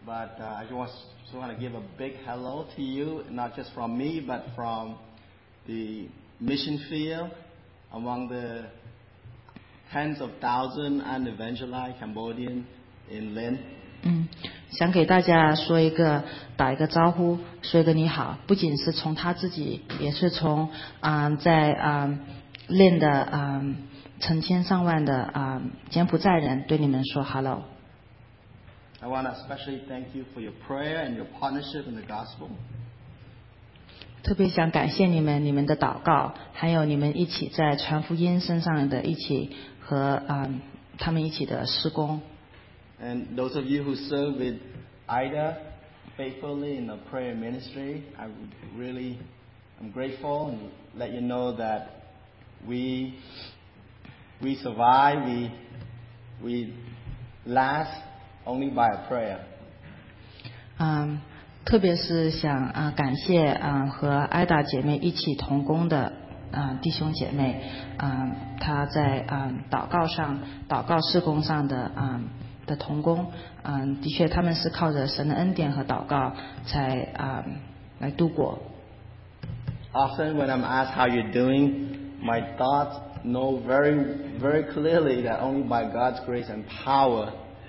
but I just want to give a big hello to you, not just from me, but from the mission field among the tens of thousands unevangelized Cambodians in Lin. 想给大家打一个招呼，说一个你好，不仅是从他自己，也是从在Lin 的成千上万的柬埔寨人对你们说 hello。 I want to especially thank you for your prayer and your partnership in the gospel. 特别想感谢你们的祷告，还有你们一起在传福音身上的一起和他们一起的施工。 And those of you who serve with Ida faithfully in the prayer ministry, I'm grateful and let you know that we survive, we last only by a prayer. 特别是想感谢和艾达姐妹一起同工的弟兄姐妹，他在祷告事工上的同工，的确他们是靠着神的恩典和祷告才来度过。 Often when I'm asked how you're doing, my thoughts know very, very clearly that only by God's grace and power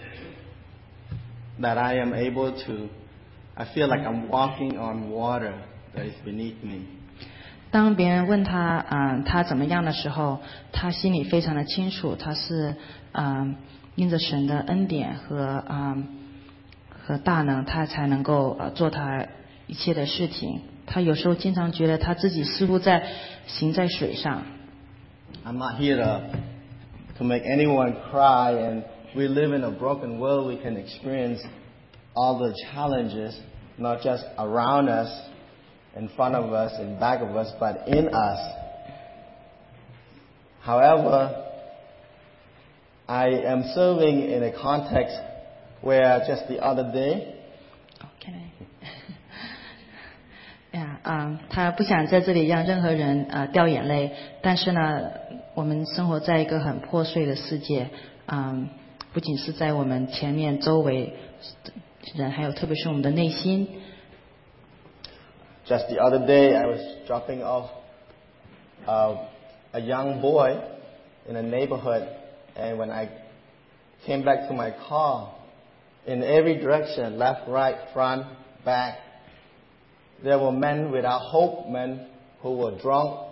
that I am able to, I feel like I'm walking on water that is beneath me. 当别人问他怎么样的时候，他心里非常的清楚，他是因着神的恩典和大能，他才能够做他一切的事情。他有时候经常觉得他自己似乎行在水上。 I'm not here to make anyone cry, and we live in a broken world. We can experience all the challenges, not just around us, in front of us, in back of us, but in us. However, I am serving in a context where just the other day, yeah, 他不想在这里让任何人掉眼泪，但是呢，我们生活在一个很破碎的世界，不仅是在我们前面周围人，还有特别是我们的内心。 Just the other day, I was dropping off a young boy in a neighborhood, and when I came back to my car, in every direction, left, right, front, back, there were men without hope, men who were drunk.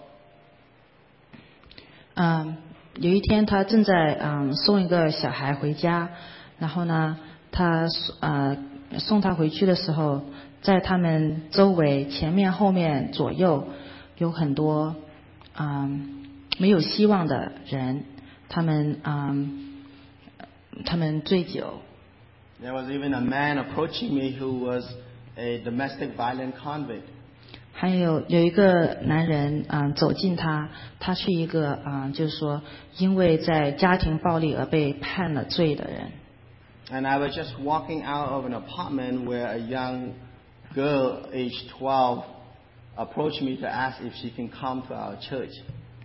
有一天他正在送一个小孩回家，然后呢，他送他回去的时候，在他们周围前面后面左右有很多没有希望的人，他们醉酒。 There was even a man approaching me who was a domestic violent convict. 还有一个男人走近他是一个就是说因为在家庭暴力而被判了罪的人。 And I was just walking out of an apartment where a young girl aged 12 approached me to ask if she can come to our church.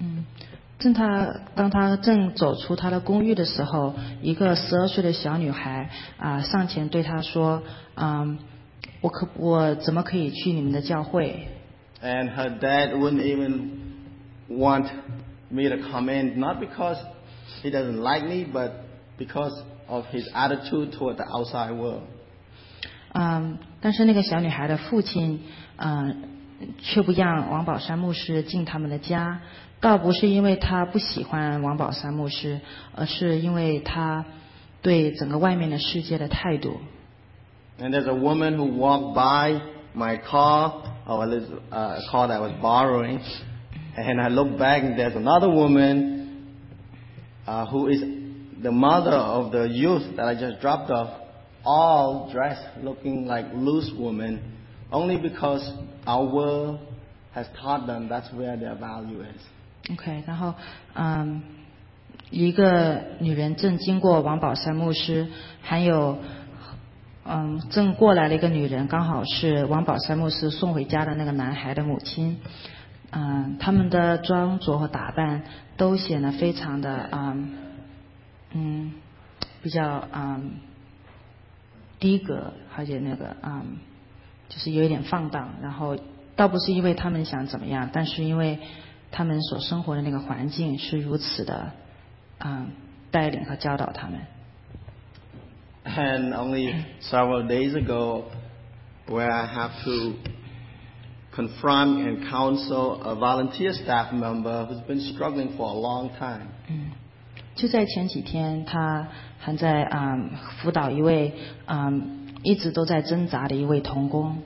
当他正走出他的公寓的时候，一个12岁的小女孩上前对他说我怎么可以去你们的教会？ And her dad wouldn't even want me to come in, not because he doesn't like me, but because of his attitude toward the outside world. 但是那个小女孩的父亲却不让王宝山牧师进他们的家，倒不是因为他不喜欢王宝山牧师，而是因为他对整个外面的世界的态度。 And there's a woman who walked by my car, or a car that I was borrowing, and I looked back and there's another woman who is the mother of the youth that I just dropped off, all dressed looking like loose women, only because our world has taught them that's where their value is. OK， 然后一个女人正经过王宝山牧师，还有正过来了一个女人，刚好是王宝山牧师送回家的那个男孩的母亲。他们的装着和打扮都显得非常的比较低格，而且就是有一点放荡，然后倒不是因为他们想怎么样，但是因为他们所生活的那个环境是如此的带领和教导他们。 And only several days ago, where I have to confront and counsel a volunteer staff member who's been struggling for a long time. 就在前几天，他还在辅导一位一直都在挣扎的一位童工。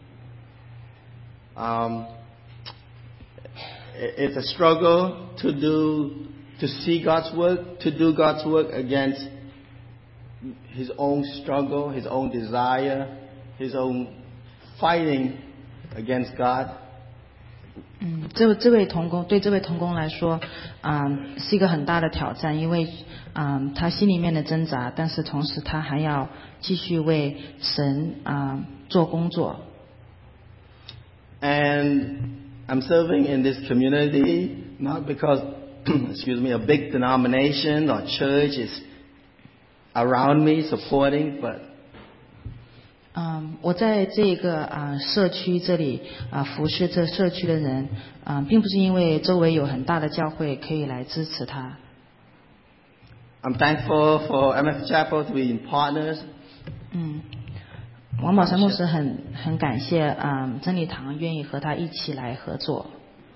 It's a struggle to see God's work, to do God's work against his own struggle, his own desire, his own fighting against God. 这位童工对这位童工来说，是一个很大的挑战，因为他心里面的挣扎，但是同时他还要继续为神做工作。 And I'm serving in this community not because, excuse me, a big denomination or church is around me supporting, but 我在这个社区这里服侍这社区的人，并不是因为周围有很大的教会可以来支持他。 I'm thankful for MF Chapel to be partners. 王宝山牧师很感谢真理堂愿意和他一起来合作。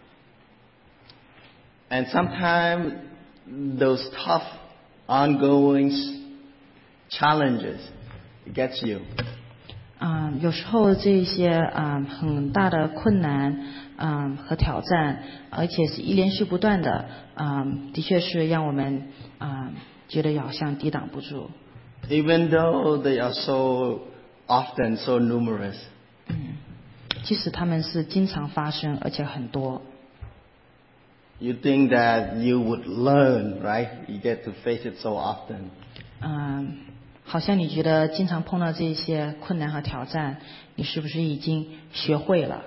And sometimes those tough, ongoing challenges gets you. 有时候这些很大的困难和挑战，而且是连续不断的，的确是让我们觉得好像抵挡不住。 Even though they are so often so numerous. 即使他们是经常发生，而且很多。 You think that you would learn, right? You get to face it so often. 好像你觉得经常碰到这些困难和挑战，你是不是已经学会了？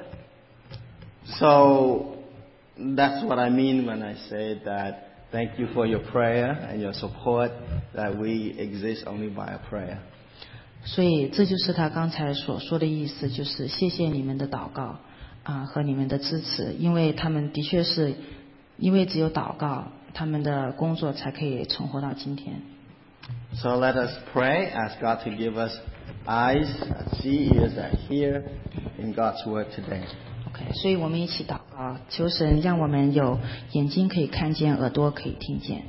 So that's what I mean when I say that thank you for your prayer and your support, that we exist only by a prayer. 所以这就是他刚才所说的意思，就是谢谢你们的祷告和你们的支持，因为他们的确是因为只有祷告，他们的工作才可以存活到今天。 So let us pray, ask God to give us eyes that see, ears that hear in God's word today. OK， 所以我们一起祷告，求神让我们有眼睛可以看见，耳朵可以听见。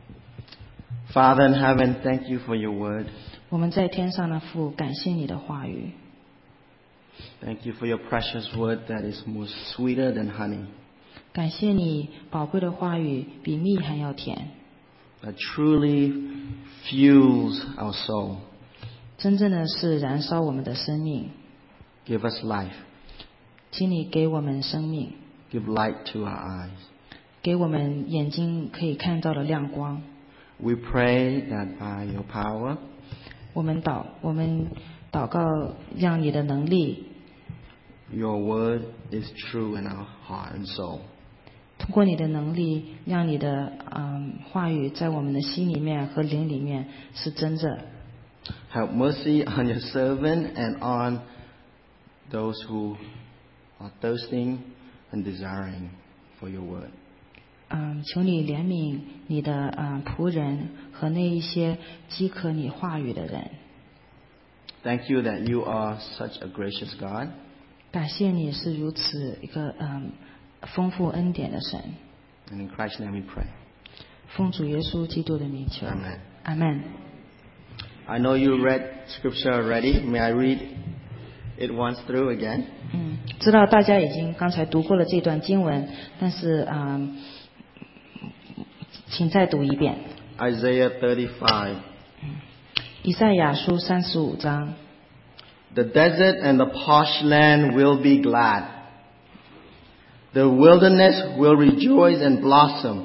Father in heaven, thank you for your word. 我们在天上的父，感谢你的话语。 Thank you for your precious word that is more sweeter than honey. 感谢你宝贵的话语，比蜜还要甜。 That truly fuels our soul. 真正的是燃烧我们的生命。 Give us life. 请你给我们生命。 Give light to our eyes. 给我们眼睛可以看到的亮光。 We pray that by your power, 我们祷告，让你的能力 your word is true in our heart and soul. 通过你的能力，让你的话语在我们的心里面和灵里面是真的。 Have mercy on your servant and on those who are thirsting and desiring for your word. 求你怜悯你的仆人和那一些饥渴你话语的人。 Thank you that you are such a gracious God. 感谢你是如此一个丰富恩典的神。 And in Christ's name we pray. 奉主耶稣基督的名求。 Amen. 阿门。 I know you read scripture already. May I read it once through again? 知道大家已经刚才读过了这段经文，但是请再读一遍。 Isaiah 35. 以赛亚书35章。 The desert and the parched land will be glad. The wilderness will rejoice and blossom.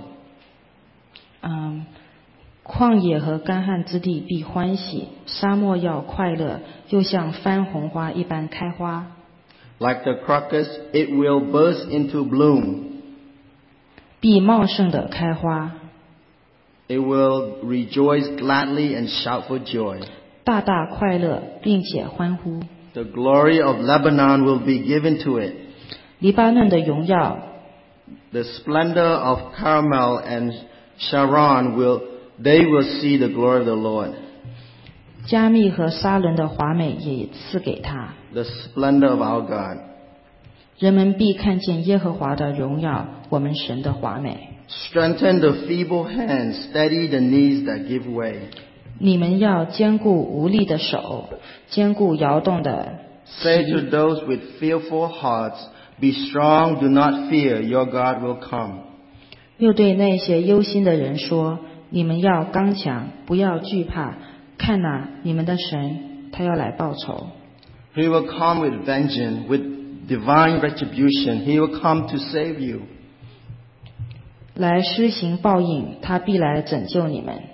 旷野和干旱之地必欢喜，沙漠要快乐，又像番红花一般开花。 Like the crocus, it will burst into bloom. 必茂盛的开花。 It will rejoice gladly and shout for joy. 大大快乐，并且欢呼。 The glory of Lebanon will be given to it. 黎巴嫩的荣耀， The splendor of Carmel and Sharon they will see the glory of the Lord. 加密和沙伦的华美也赐给他。 The splendor of our God. 人们必看见耶和华的荣耀，我们神的华美。 Strengthen the feeble hands, steady the knees that give way. 你们要坚固无力的手，坚固摇动的膝。 Say to those with fearful hearts, be strong, do not fear, your God will come. 又对那些忧心的人说，你们要刚强，不要惧怕，看哪，你们的神他要来报仇。 He will come with vengeance, with divine retribution. He will come to save you. 来施行报应，他必来拯救你们。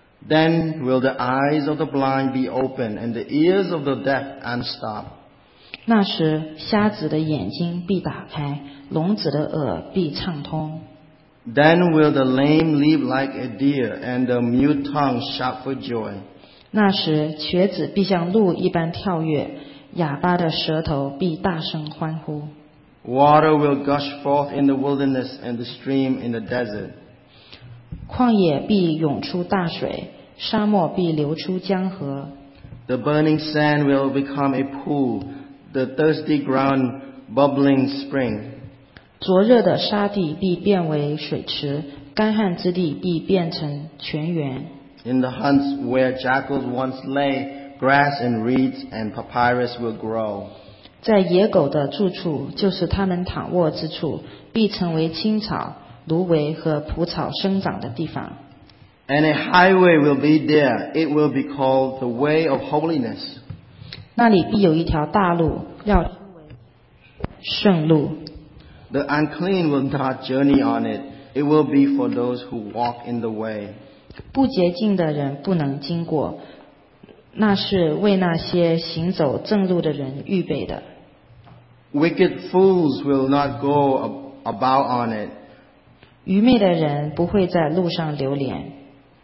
Then will the eyes of the blind be opened and the ears of the deaf unstopped. 那时瞎子的眼睛必打开，聋子的耳必畅通。 Then will the lame leap like a deer and the mute tongue shout for joy. 那时瘸子必像鹿一般跳跃，哑巴的舌头必大声欢呼。 Water will gush forth in the wilderness and the stream in the desert. 旷野必涌出大水，沙漠必流出江河。 The burning sand will become a pool, the thirsty ground bubbling spring. 灼热的沙地必变为水池，干旱之地必变成泉源。 In the hunts where jackals once lay, grass and reeds and papyrus will grow. 在野狗的住处，就是它们躺卧之处，必成为青草、芦苇和蒲草生长的地方。 And a highway will be there. It will be called the way of holiness. 那里必有一条大路，要称为圣路。 The unclean will not journey on it. It will be for those who walk in the way. 不洁净的人不能经过，那是为那些行走正路的人预备的。 Wicked fools will not go about on it. 愚昧的人不会在路上流连。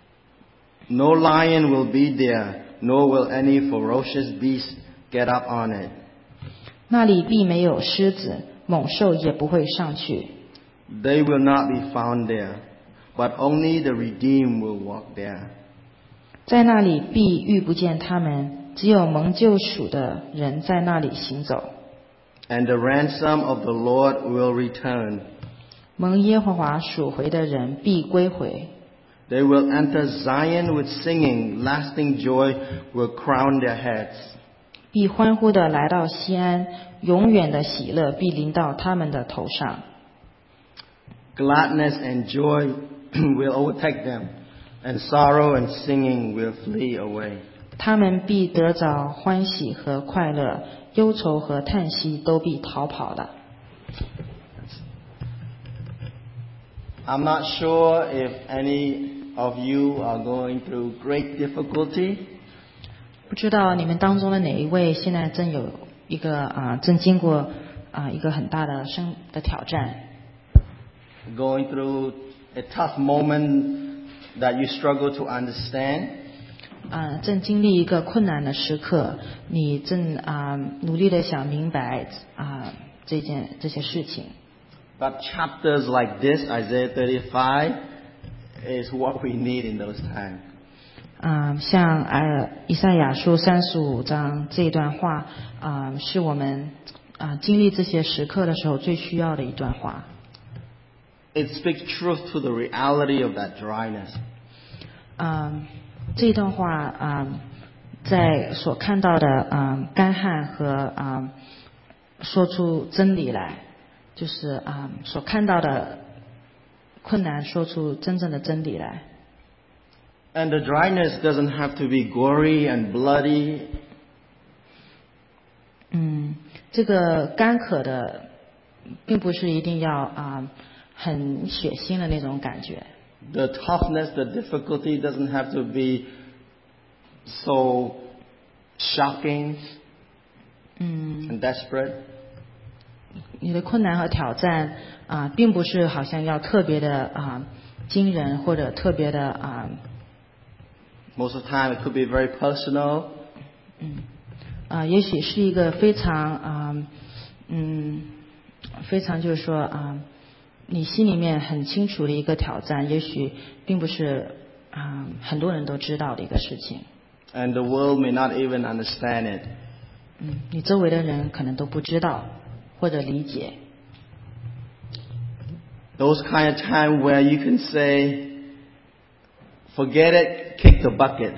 No lion will be there, nor will any ferocious beast get up on it. 那里必没有狮子，猛兽也不会上去。 They will not be found there, but only the redeemed will walk there. 在那里必遇不见他们，只有蒙救赎的人在那里行走。 And the ransom of the Lord will return. 蒙耶和华赎回的人必归回。 They will enter Zion with singing. Lasting joy will crown their heads. 必欢呼地来到西安，永远的喜乐必临到他们的头上。 Gladness and joy will overtake them, and sorrow and singing will flee away. 他们必得着欢喜和快乐，忧愁和叹息都必逃跑的。 I'm not sure if any of you are going through great difficulty. 不知道你们当中的哪一位现在正有一个正经过一个很大的挑战， Going through a tough moment that you struggle to understand. 正经历一个困难的时刻，你正努力的想明白这些事情。 But chapters like this, Isaiah 35, is what we need in those times. 像以赛亚书35章这一段话，是我们经历这些时刻的时候最需要的一段话。 It speaks truth to the reality of that dryness. 这段话在所看到的干旱和说出真理来，就是所看到的困难说出真正的真理来。 And the dryness doesn't have to be gory and bloody. 这个干渴的并不是一定要很血腥的那种感觉。 The toughness, the difficulty doesn't have to be so shocking and desperate. 你的困难和挑战并不是好像要特别的惊人或者特别的 Most of the time it could be very personal. 也许是一个非常非常就是说你心里面很清楚的一个挑战，也许并不是很多人都知道的一个事情。 And the world may not even understand it. 你周围的人可能都不知道或者理解。 Those kind of time where you can say, forget it, kick the bucket.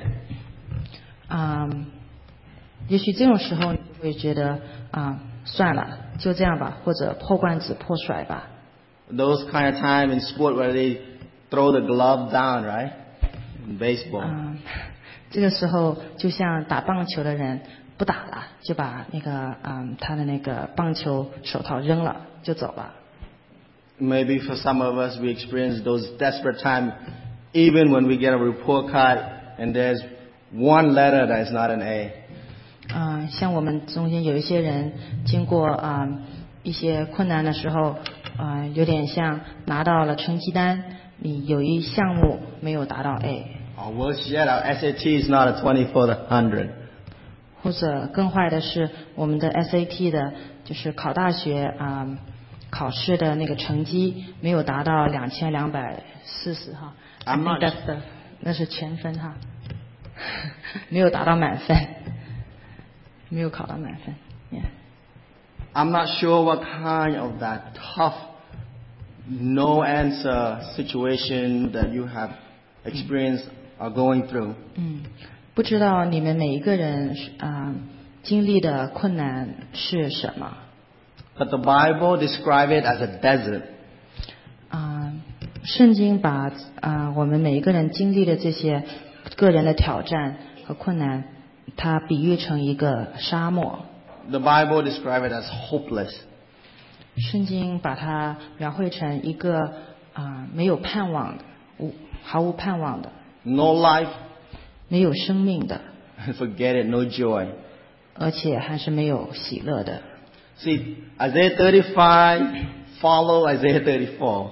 也许这种时候你就会觉得算了，就这样吧，或者破罐子破摔吧。 Those kind of time in sport where they throw the glove down, right? In baseball. 这个时候就像打棒球的人不打了，就把那个他的那个棒球手套扔了就走了。 Maybe for some of us we experience those desperate times even when we get a report card and there's one letter that is not an A. 像我们中间有一些人经过一些困难的时候有点像拿到了成绩单，你有一项目没有达到 A。 Or worse yet, our SAT is not a 20 for the 100. 或者更坏的是我们的 SAT 的就是考大学考试的那个成绩没有达到2240哈。 I'm not sure. 那是全分哈。没有达到满分，没有考到满分。Yeah. I'm not sure what kind of that tough, no answer situation that you have experienced or going through. 不知道你们每一个人经历的困难是什么。 But the Bible describes it as a desert. 圣经把我们每一个人经历的这些个人的挑战和困难，它比喻成一个沙漠。 The Bible describes it as hopeless. 圣经把它描绘成一个没有盼望的，毫无盼望的。 No life. 没有生命的。 Forget it, no joy. 而且还是没有喜乐的。 See, Isaiah 35 follow Isaiah 34.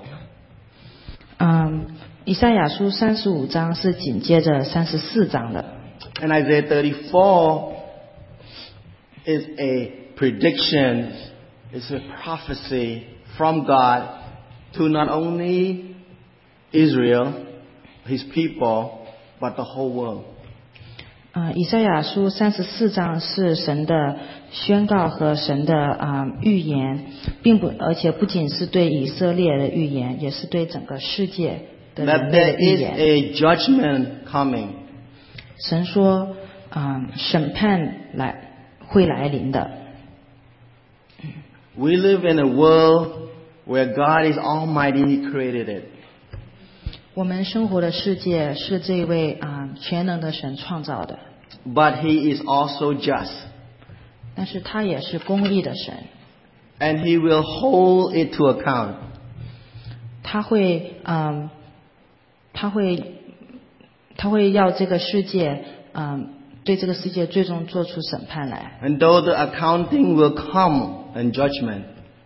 以赛亚书35章是紧接着34章的。 And Isaiah 34 is a prediction, it's a prophecy from God to not only Israel, His people, but the whole world. 以赛亚书34章是神的宣告和神的预言，而且不仅是对以色列的预言，也是对整个世界的人类的预言。 That there is a judgment coming. 神说，审判会来临的。 We live in a world where God is Almighty, He created it. 我们生活的世界是这位全能的神创造的。 But He is also just. 但是他也是公义的神。 And He will hold it to account. 他会要这个世界对这个世界最终做出审判来。 And though the accounting will come in judgment.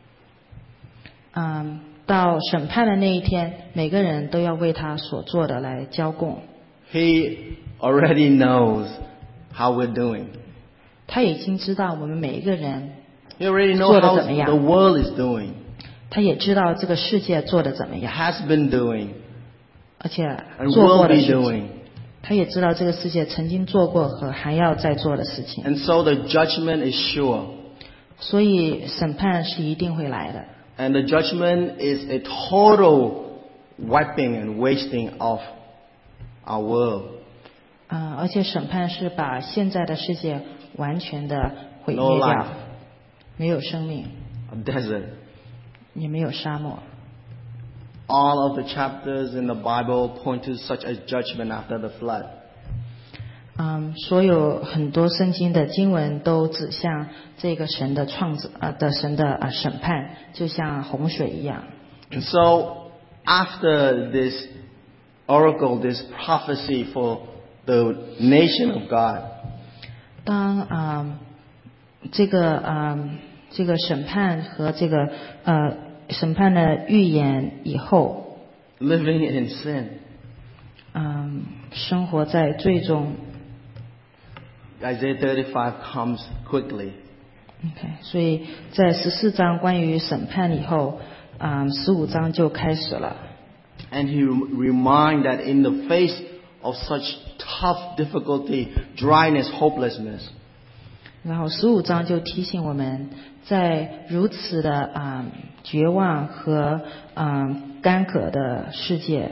到审判的那一天，每个人都要为他所做的来交供。 He already knows how we're doing. 他已经知道我们每一个人 He already knows 做得 how 怎么样。 the world is doing. 他也知道这个世界做得怎么样。 Has been doing. 而且 And 做 will 过的 be 事 doing. 情。他也知道这个世界曾经做过和还要再做的事情。 And so the judgment is sure. 所以审判是一定会来的。 And the judgment is a total wiping and wasting of our world. 而且审判是把现在的世界完全的毁灭 No 掉 life. 没有生命， A desert. 也没有沙漠。 All of the chapters in the Bible point to such a judgment after the flood. 所有很多圣经的经文都指向这个神的神的审判，就像洪水一样。 And so after this oracle, this prophecy for the nation of God, 当这个审判和这个审判的预言以后， living in sin, 生活在罪中。 Isaiah 35 comes quickly. OK， 所以在14章关于审判以后，15章就开始了。 And he reminds that in the face of such tough difficulty, dryness, hopelessness, 然后15章就提醒我们，在如此的绝望和干渴的世界，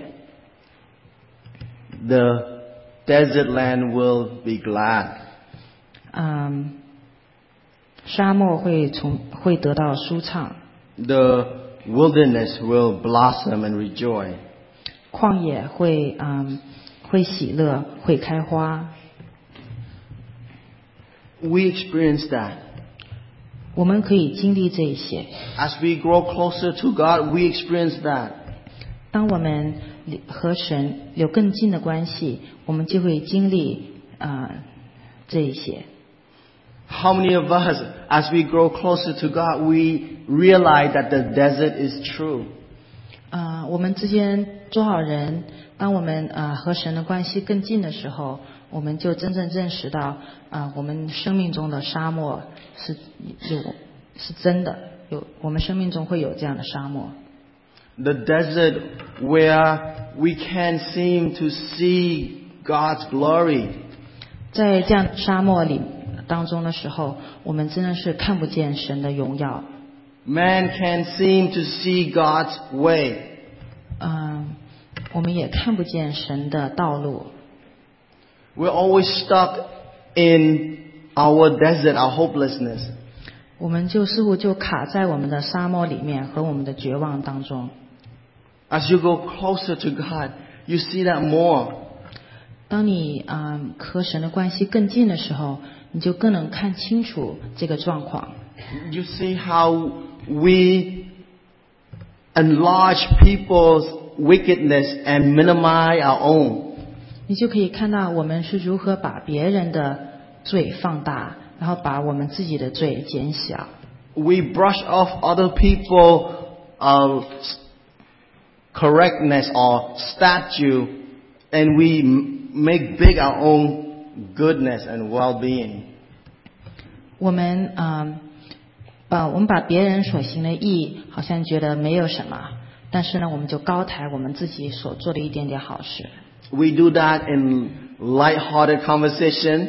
the desert land will be glad. 沙漠会得到舒畅， The wilderness will blossom and rejoice. 旷野会喜乐，会开花。 We experience that. 我们可以经历这一些。 As we grow closer to God, we experience that. 当我们和神有更近的关系，我们就会经历这一些。 How many of us, as we grow closer to God, we realize that the desert is true? 我们之间多少人，当我们和神的关系更近的时候，我们就真正认识到我们生命中的沙漠是真的，我们生命中会有这样的沙漠。 The desert where we can't seem to see God's glory. 在这样沙漠里当中的时候，我们真的是看不见神的荣耀。 Man can't seem to see God's way. 我们也看不见神的道路。 We're always stuck in our desert, our hopelessness. 我们就似乎就卡在我们的沙漠里面和我们的绝望当中。 As you go closer to God, you see that more. 当你和神的关系更近的时候，你就更能看清楚这个状况。 You see how we enlarge people's wickedness and minimize our own. 你就可以看到我们是如何把别人的罪放大，然后把我们自己的罪减小。 We brush off other people's correctness or statue, and we make big our own goodness and well-being. 我们把别人所行的义好像觉得没有什么，但是呢，我们就高抬我们自己所做的一点点好事。 We do that in light-hearted conversation.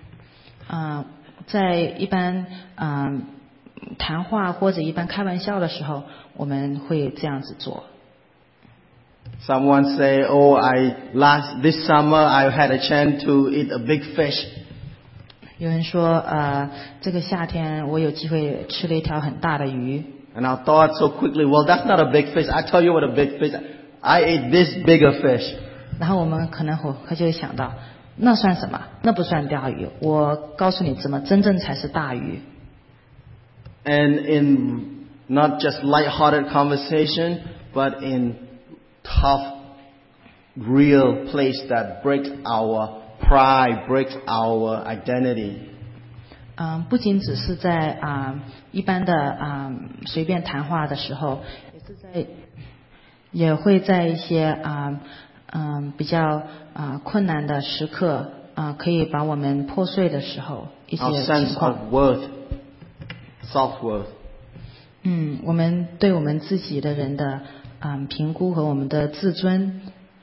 在一般谈话或者一般开玩笑的时候，我们会这样子做。 Someone say, "Oh, this summer I had a chance to eat a big fish." 有人说，这个夏天我有机会吃了一条很大的鱼。 And I thought so quickly, well, that's not a big fish. I tell you what a big fish. I ate this bigger fish. 然后我们可能就会想到，那算什么？那不算大鱼。我告诉你，怎么真正才是大鱼。 And in not just light-hearted conversation, but in tough, real place that breaks our pride, breaks our identity. 不仅只是在一般的随便谈话的时候，也会在一些比较困难的时刻可以把我们破碎的时候一些 Our 情 sense 况。 of worth, self-worth. 我们对我们自己的人的评估和我们的自尊。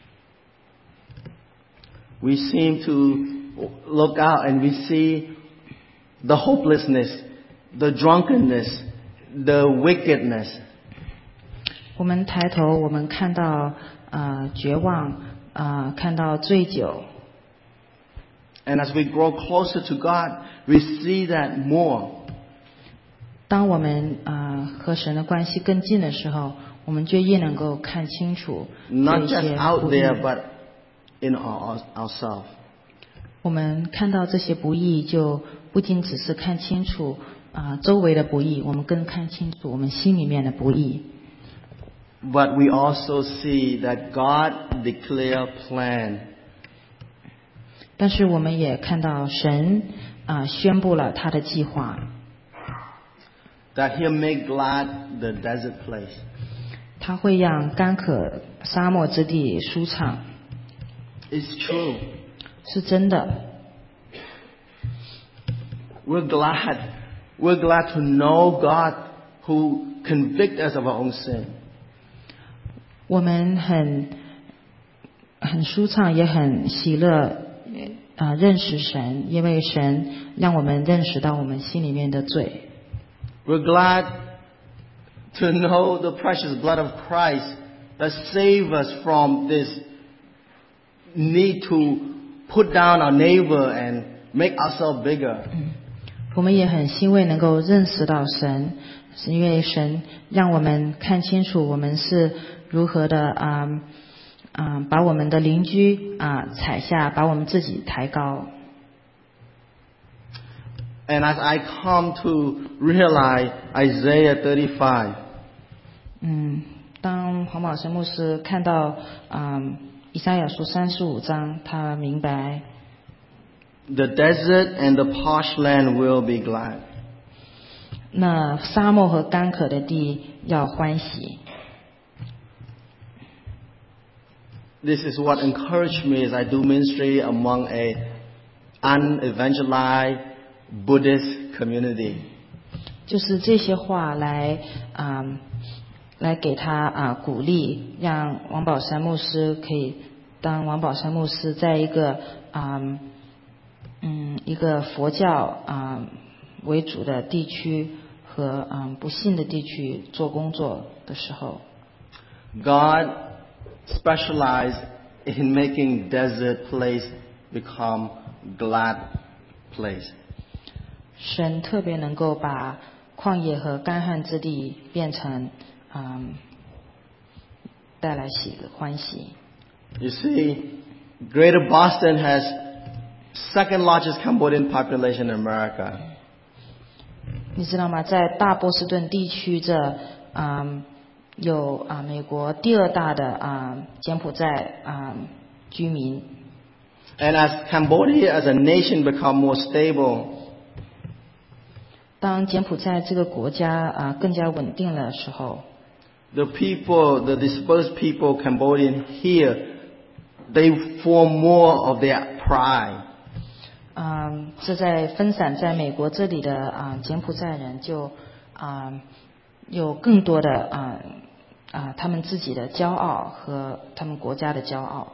We seem to look out and we see the hopelessness, the drunkenness, the wickedness. 我们抬头，我们看到绝望，看到醉酒。 And as we grow closer to God, we see that more. 当我们和神的关系更近的时候，我们就越能够看清楚这 Not 些 just out 不义。 there, but in ourselves. 我们看到这些不义，就不仅只是看清楚周围的不义，我们更看清楚我们心里面的不义。 But we also see that God declared plan. 但是我们也看到神宣布了他的计划， That He'll make glad the desert place. 他会让干渴沙漠之地舒畅， It's true. 是真的。 We're glad to know God who convicts us of our own sin. 我们很舒畅，也很喜乐，认识神，因为神让我们认识到我们心里面的罪。 We're glad to know the precious blood of Christ that saves us from this need to put down our neighbor and make ourselves bigger. 我们也很欣慰能够认识到神，是因为神让我们看清楚我们是如何的把我们的邻居踩下，把我们自己抬高。 And as I come to realize Isaiah 35, 当黄宝生牧师看到以赛亚书35章，他明白 the desert and the parched land will be glad. 那沙漠和干渴的地要欢喜。 This is what encouraged me as I do ministry among a unevangelized Buddhist community. 就是这些话来给他鼓励，让王宝山牧师可以当王宝山牧师在一个一个佛教为主的地区和不信的地区做工作的时候。 God specialized in making desert place become glad place. 神特别能够把旷野和干旱之地变成带来欢喜。 You see, Greater Boston has second largest Cambodian population in America. 你知道吗？在大波士顿地区这有美国第二大的柬埔寨居民。 And as Cambodia as a nation become more stable, 当柬埔寨这个国家更加稳定的时候， the dispersed people Cambodian here, they form more of their pride. 这在分散在美国这里的柬埔寨人就有更多的他们自己的骄傲和他们国家的骄傲。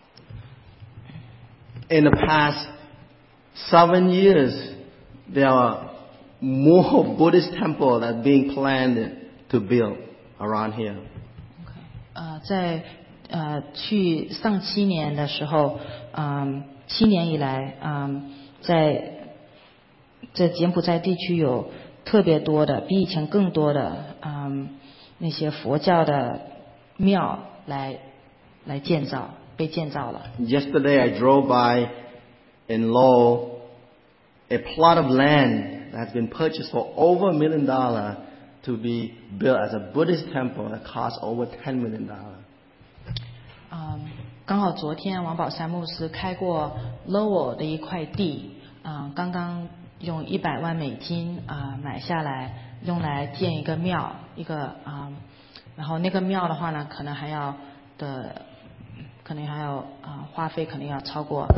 In the past 7 years, there are more Buddhist temples that are being planned to build around here. 在上7年的时候，7年以来在柬埔寨地区有特别多的，比以前更多的那些佛教的庙被建造了。 Yesterday I drove by in Lowell, a plot of land that has been purchased for over $1 million to be built as a Buddhist temple that costs over $10 million. 刚好昨天王宝山牧师开过 Lowell 的一块地，刚刚用$100万买下来，用来建一个庙，然后那个庙的话呢，可能还要花费可能要超过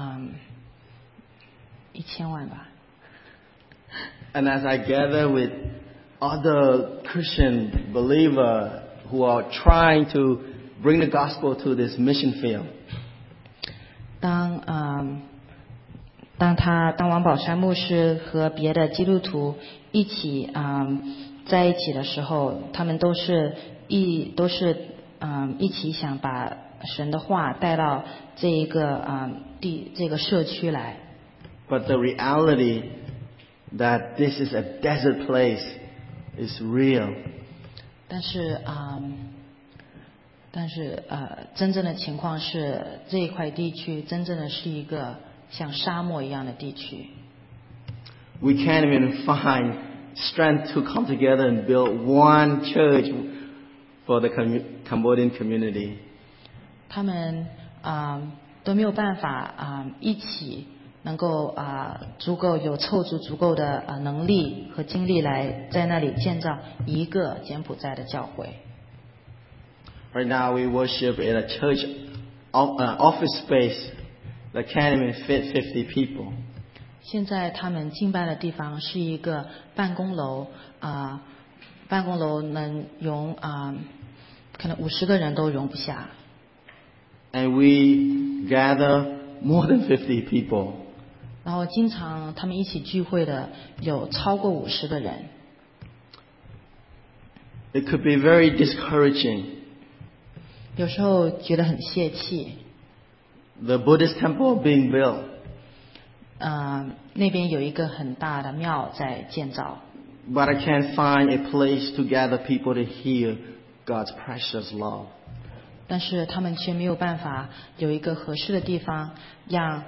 1000万吧。 And as I gather with other Christian believers who are trying to bring the gospel to this mission field, 当王宝山牧师和别的基督徒一起在一起的时候，他们都是一起想把神的话带到这个社区来。 but the reality that this is a desert place is real. 但是真正的情况是，这一块地区真正的是一个像沙漠一样的地区。 We can't even find strength to come together and build one church for the Cambodian community. 他们都没有办法一起能够凑足足够的能力和精力来在那里建造一个柬埔寨的教会。 Right now we worship in a church office space that can't even fit 50 people. 现在他们敬拜的地方是一个办公楼，办公楼能容可能50个人都容不下。 And we gather more than 50 people. 然后经常他们一起聚会的有超过50个人。 It could be very discouraging. 有时候觉得很泄气。 The Buddhist temple being built. 那边有一个很大的庙在建造。 But I can't find a place to gather people to hear God's precious love. 但是他们却没有办法有一个合适的地方，让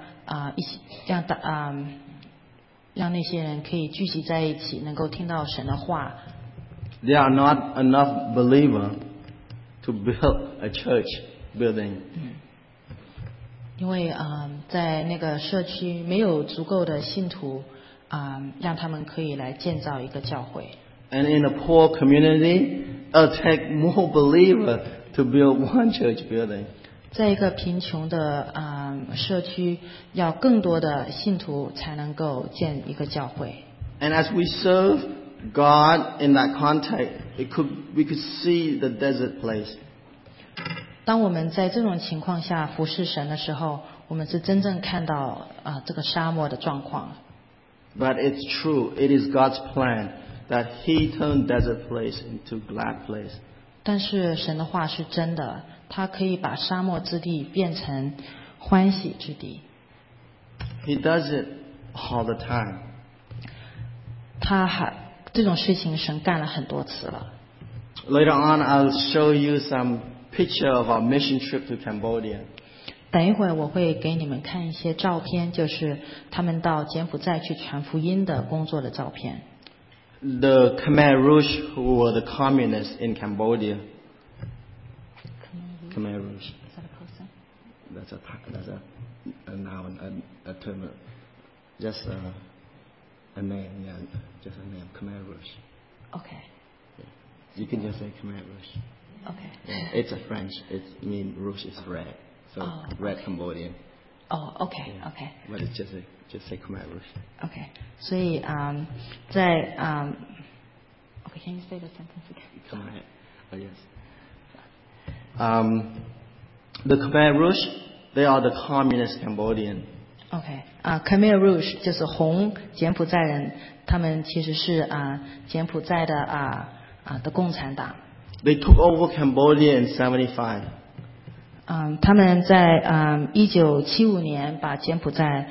那些人可以聚集在一起，能够听到神的话。 There are not enough believers to build a church building. 因为在那个社区没有足够的信徒让他们可以来建造一个教会。 And in a poor community, it'll take more believers to build one church building. 在一个贫穷的社区，要更多的信徒才能够建一个教会。 And as we serve God in that context, we could see the desert place. 当我们在这种情况下服侍神的时候，我们是真正看到这个沙漠的状况。 But it's true, it is God's plan that He turned desert place into glad place. 但是神的话是真的，他可以把沙漠之地变成欢喜之地。 He does it all the time. 这种事情神干了很多次了。 Later on, I'll show you some picture of our mission trip to Cambodia. 等一会儿我会给你们看一些照片，就是他们到柬埔寨去传福音的工作的照片。 The Khmer Rouge, who were the communists in Cambodia. Khmer Rouge. Is that a person? That's a noun, a term, just a name, yeah, just a name, Khmer Rouge. Okay. Yeah. You can just say Khmer Rouge. Okay. Yeah, it's a French. It means rouge is red, so red Cambodian. Oh, okay, Yeah. okay. But it's just say Khmer Rouge. Okay. 所以在Okay, can you say the sentence again? Khmer. Oh yes. The Khmer Rouge, they are the communist Cambodian. OK Khmer Rouge 就是红柬埔寨人，他们其实是柬埔寨的的共产党。 They took over Cambodia in 75. 他们在1975年把柬埔寨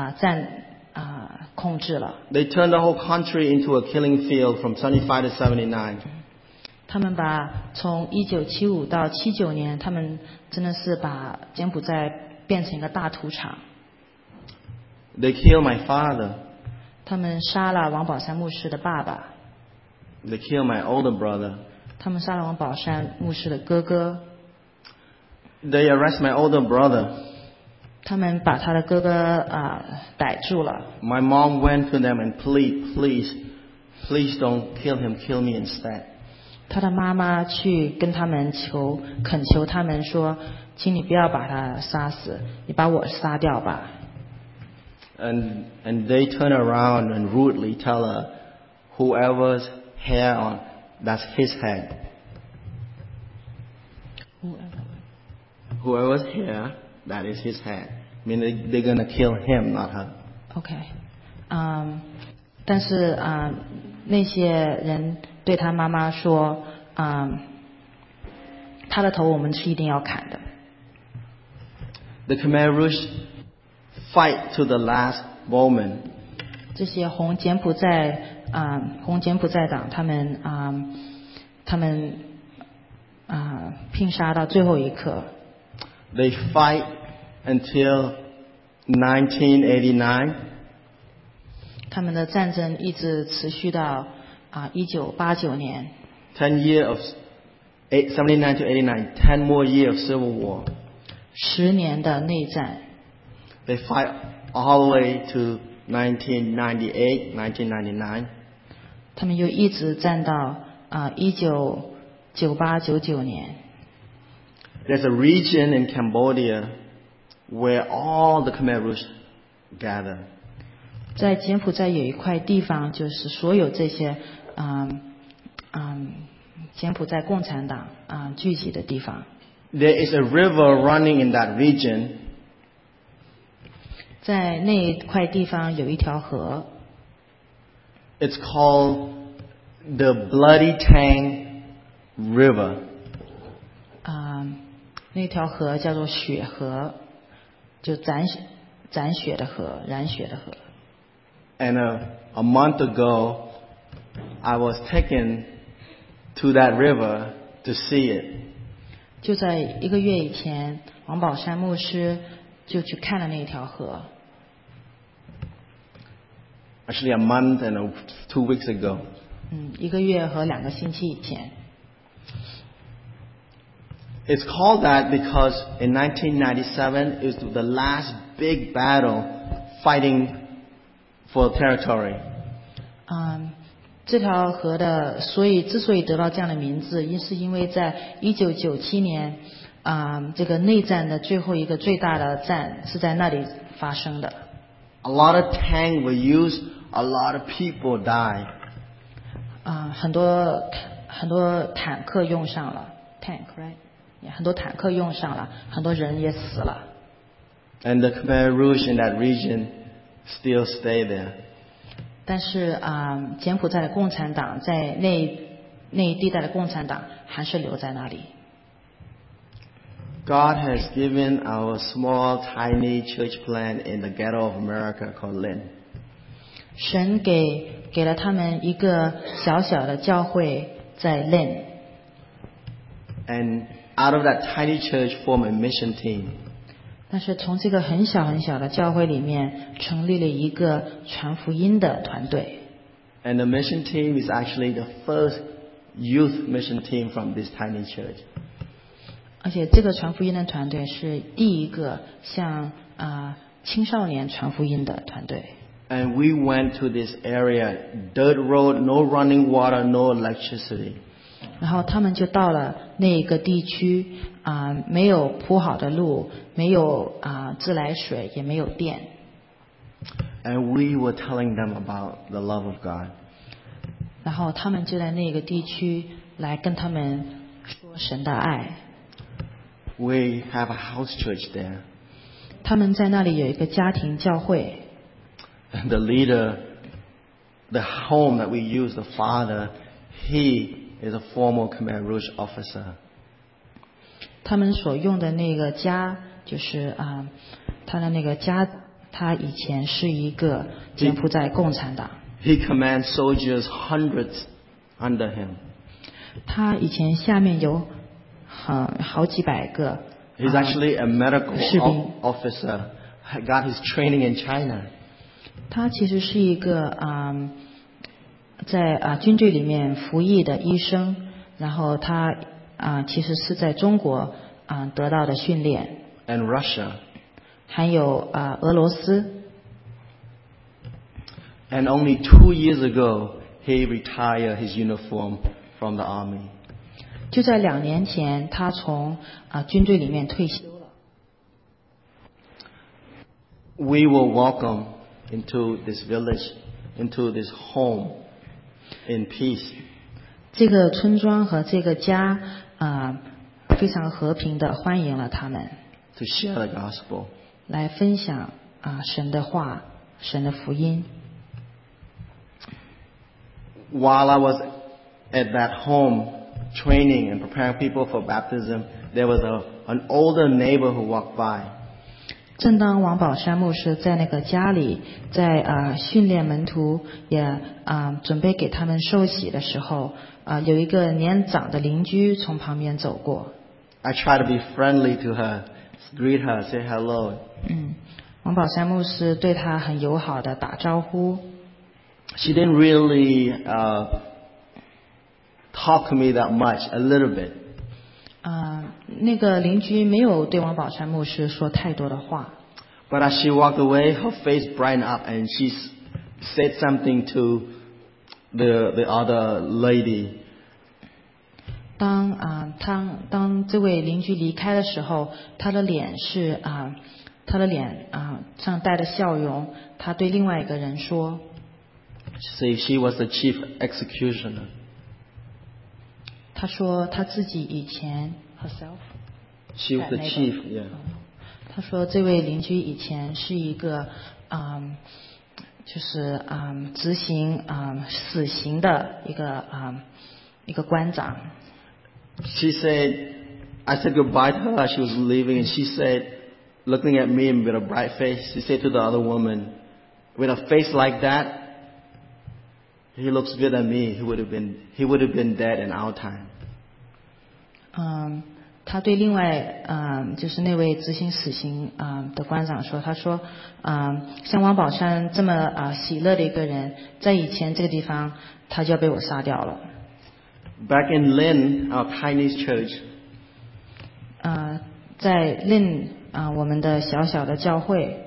控制了。 They turned the whole country into a killing field from 75 to 79. 他们从1975到79年，他们真的是把柬埔寨变成一个大屠场。 They killed my father. 他们杀了王宝山牧师的爸爸。 They killed my older brother. 他们杀了王宝山牧师的哥哥。 They arrest my older brother. 他们把他的哥哥逮住了。 My mom went to them and please don't kill him, kill me instead. 他的妈妈去跟他们恳求他们说，请你不要把他杀死，你把我杀掉吧。 And they turn around and rudely tell her, whoever's hair on, that's his head. Whoever's hair, that is his head. I mean, they're gonna kill him, not her. OK，但是那些人对他妈妈说，他的头我们是一定要砍的。 The Khmer Rouge fight to the last moment. 这些红柬埔寨党，他们拼杀到最后一刻。 They fight until 1989. 他们的战争一直持续到1989年。 10 years of 79 to 89. 10 more years of civil war. 10年的内战。 They fight all the way to 1998, 1999. 他们又一直战到1998、99年。 There's a region in Cambodia where all the Khmer Rouge gather. 在柬埔寨有一块地方，就是所有这些柬埔寨共产党聚集的地方。 There is a river running in that region. 在那一块地方有一条河。 It's called the Bloody Tang River. 那条河叫做血河，就斩血的河，染血的河。 And a month ago, I was taken to that river to see it. 就在1个月以前，王宝山牧师就去看了那条河。 Actually, a month and 2 weeks ago. 1个月和2个星期以前。 It's called that because in 1997 it was the last big battle fighting for territory. 这条河的之所以得到这样的名字，是因为在1997年，这个内战的最后一个最大的战是在那里发生的。 A lot of tanks were used, a lot of people died. 很多坦克用上了 tank right， 很多坦克用上了，很多人也死了。 And the Khmer Rouge in that region still stay there. 但是柬埔寨的共产党在那一地带的共产党还是留在那里。 God has given our small, tiny church plant in the ghetto of America called Lynn. 神给了他们一个小小的教会在 Lynn. And out of that tiny church formed a mission team. 但是从这个很小很小的教会里面成立了一个传福音的团队。 And the mission team is actually the first youth mission team from this tiny church. 而且这个传福音的团队是第一个向青少年传福音的团队。 And we went to this area, dirt road, no running water, no electricity. 然后他们就到了那个地区，没有铺好的路，没有自来水，也没有电。 And we were telling them about the love of God. 然后他们就在那个地区来跟他们说神的爱。 We have a house church there. 他们在那里有一个家庭教会。 And the leader, the home that we use, the father, he is a former Khmer Rouge officer. 他们所用的那个家，就是他的那个家，他以前是一个柬埔寨共产党。 He commands soldiers, hundreds under him. 他以前下面有好几百个。 He's actually a medical 士兵 officer. Got his training in China. 他其实是一个在军队里面服役的医生，然后他其实是在中国得到的训练。 And Russia. 还有俄罗斯。 And only 2 years ago, he retired his uniform from the army. 就在2年前，他从军队里面退休了。 We were welcomed into this village, into this home, in peace. 这个村庄和这个家非常和平的欢迎了他们。 To share the gospel. 来分享神的话，神的福音。 While I was at that home training and preparing people for baptism, there was an older neighbor who walked by. 正当王宝山牧师在那个家里在训练门徒，也准备给他们受洗的时候，有一个年长的邻居从旁边走过。 I tried to be friendly to her, greet her, say hello. 王宝山牧师对他很友好的打招呼。 She didn't really talk to me that much, a little bit. 那个邻居没有对王宝山牧师说太多的话。 But as she walked away, her face brightened up and she said something to the other lady. 当这位邻居离开的时候，他的脸是他的脸上带着笑容，他对另外一个人说 Say she was the chief executioner. 他说他自己以前 herself She was the chief, yeah. 他说这位邻居以前是一个就是执行死刑的一个官长。 She said, I said goodbye to her. She was leaving, and she said, looking at me with a bright face, she said to the other woman, with a face like that, he looks good at me. He would have been dead in our time. 他对另外就是那位执行死刑的官长说，他说像王宝山这么喜乐的一个人，在以前这个地方他就要被我杀掉了。 Back in Lynn, our Chinese church, 在 Lynn 我们的小小的教会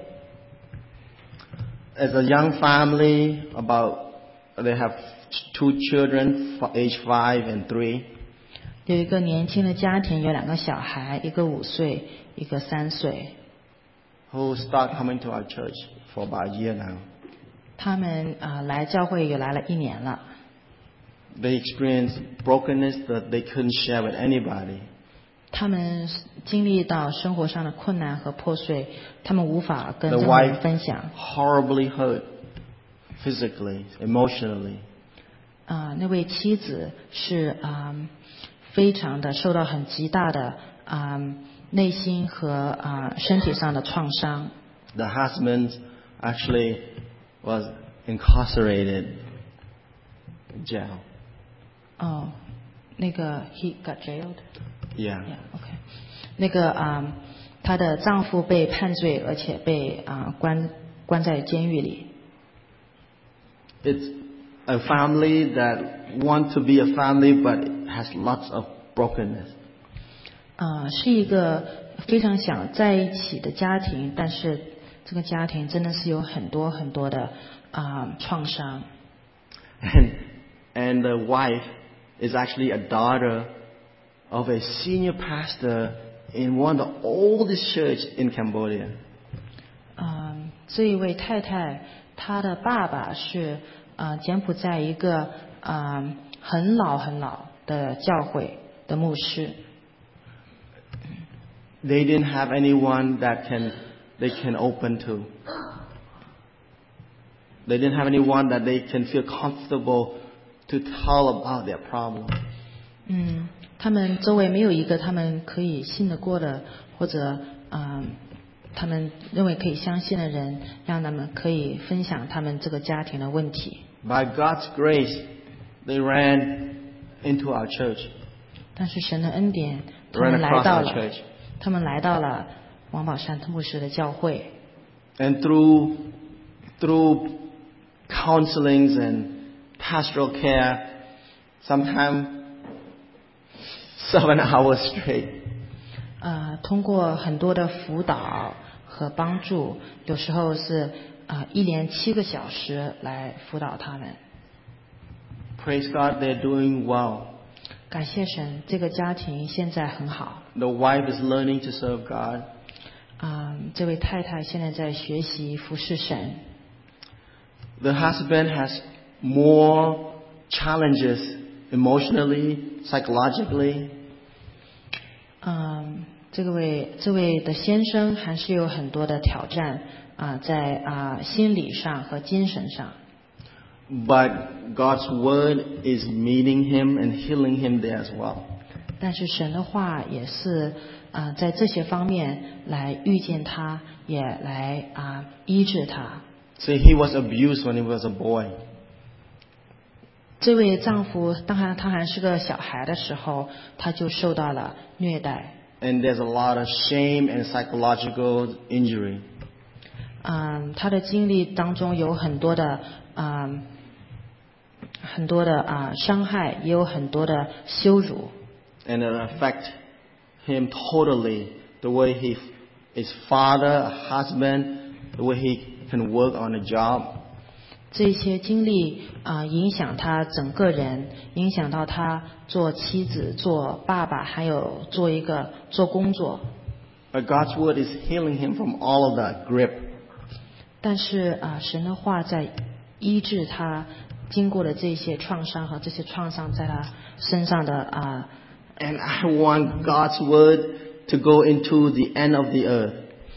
as a young family, they have 2 children, age 5 and 3. 有一个年轻的家庭，有2个小孩，一个5岁，一个3岁。 Who start coming to our church for about a year now. 他们来教会也来了1年了。 They experienced brokenness that they couldn't share with anybody. 他们经历到生活上的困难和破碎，他们无法跟 The 任何人 wife 分享。 horribly hurt, physically, emotionally. 那位妻子是非常的受到很极大的内心和身体上的创伤。 The husband actually was incarcerated in jail. 那个 he got jailed. Yeah. OK. 那个她的丈夫被判罪，而且被关在监狱里。 It's a family that wants to be a family, but it has lots of brokenness. 是一个非常想在一起的家庭，但是这个家庭真的是有很多很多的创伤。 And the wife is actually a daughter of a senior pastor in one of the oldest church in Cambodia. 这一位太太，她的爸爸是柬埔寨一个很老很老的教会的牧师。 They didn't have anyone that they can open to. They didn't have anyone that they can feel comfortable to tell about their problem. 他们周围没有一个他们可以信得过的，或者他们认为可以相信的人，让他们可以分享他们这个家庭的问题。 By God's grace, they ran into our church. 但是神的恩典，他 Ran 们来 across 到 our 了 church. 他们来到了王宝山牧师的教会。 And through counselings and pastoral care, sometimes 7 hours straight. 通过很多的辅导和帮助，有时候是1连7个小时来辅导他们。 Praise God, they're doing well. 感谢神，这个家庭现在很好。 The wife is learning to serve God. 这位太太现在在学习服侍神。 The husband has more challenges emotionally, psychologically. 这位的先生还是有很多的挑战在心理上和精神上。 But God's word is meeting him and healing him there as well. 但是神的话也是在这些方面来遇见他，也来医治他。 So he was abused when he was a boy. 这位丈夫当他还是个小孩的时候，他就受到了虐待。 And there's a lot of shame and psychological injury. 他的经历当中有很多的伤害，也有很多的羞辱。 And it affect him totally, the way he is father, a husband, the way he can work on a job. 这些经历影响他整个人，影响到他做妻子、做爸爸，还有做工作。 But God's word is healing him from all of that grip. 但是神的话在医治他经过的这些创伤和这些创伤在他身上的 And I want God's word to go into the end of the earth.